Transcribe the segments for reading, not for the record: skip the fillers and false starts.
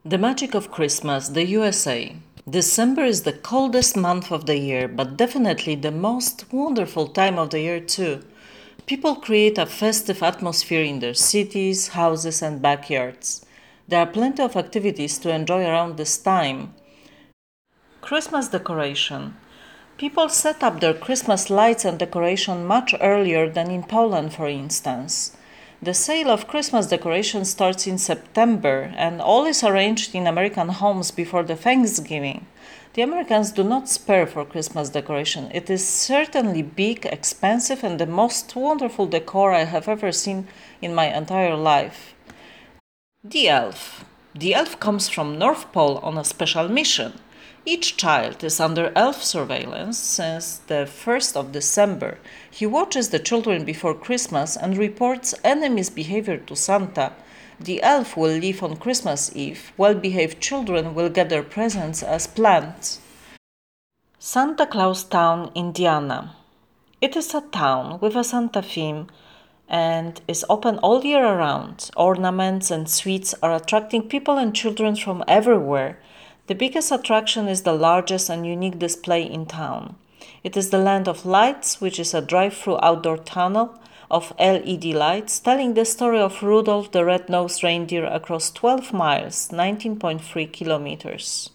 The magic of Christmas, the USA. December is the coldest month of the year, but definitely the most wonderful time of the year too. People create a festive atmosphere in their cities, houses, and backyards. There are plenty of activities to enjoy around this time. Christmas decoration. People set up their Christmas lights and decoration much earlier than in Poland, for instance. The sale of Christmas decorations starts in September, and all is arranged in American homes before the Thanksgiving. The Americans do not spare for Christmas decoration. It is certainly big, expensive, and the most wonderful decor I have ever seen in my entire life. The elf. The elf comes from North Pole on a special mission. Each child is under elf surveillance since the 1st of December. He watches the children before Christmas and reports any misbehavior to Santa. The elf will leave on Christmas Eve. Well-behaved children will get their presents as planned. Santa Claus Town, Indiana. It is a town with a Santa theme and is open all year around. Ornaments and sweets are attracting people and children from everywhere. The biggest attraction is the largest and unique display in town. It is the Land of Lights, which is a drive-through outdoor tunnel of LED lights telling the story of Rudolph the Red-Nosed Reindeer across 12 miles, 19.3 kilometers.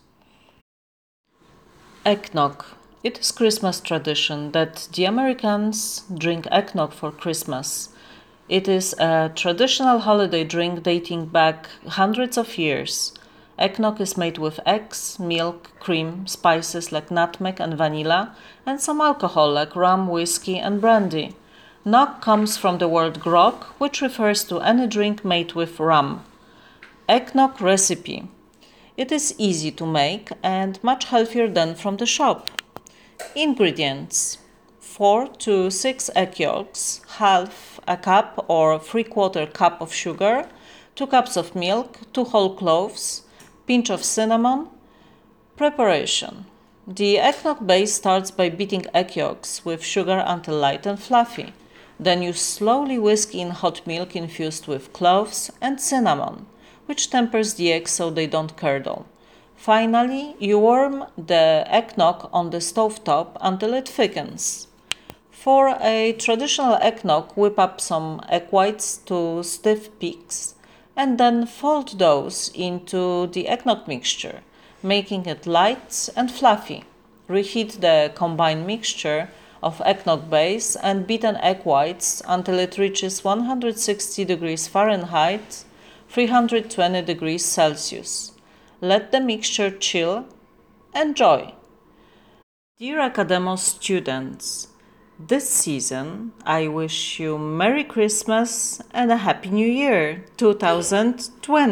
Eggnog. It is Christmas tradition that the Americans drink eggnog for Christmas. It is a traditional holiday drink dating back hundreds of years. Eggnog is made with eggs, milk, cream, spices like nutmeg and vanilla, and some alcohol like rum, whiskey, and brandy. Nog comes from the word grog, which refers to any drink made with rum. Eggnog recipe. It is easy to make and much healthier than from the shop. Ingredients: 4 to 6 egg yolks, half a cup or 3/4 cup of sugar, 2 cups of milk, 2 whole cloves, pinch of cinnamon. Preparation. The eggnog base starts by beating egg yolks with sugar until light and fluffy. Then you slowly whisk in hot milk infused with cloves and cinnamon, which tempers the eggs so they don't curdle. Finally, you warm the eggnog on the stovetop until it thickens. For a traditional eggnog, whip up some egg whites to stiff peaks and then fold those into the eggnog mixture, making it light and fluffy. Reheat the combined mixture of eggnog base and beaten egg whites until it reaches 160 degrees Fahrenheit, 320 degrees Celsius. Let the mixture chill. Enjoy! Dear Academos students, this season, I wish you Merry Christmas and a Happy New Year 2020.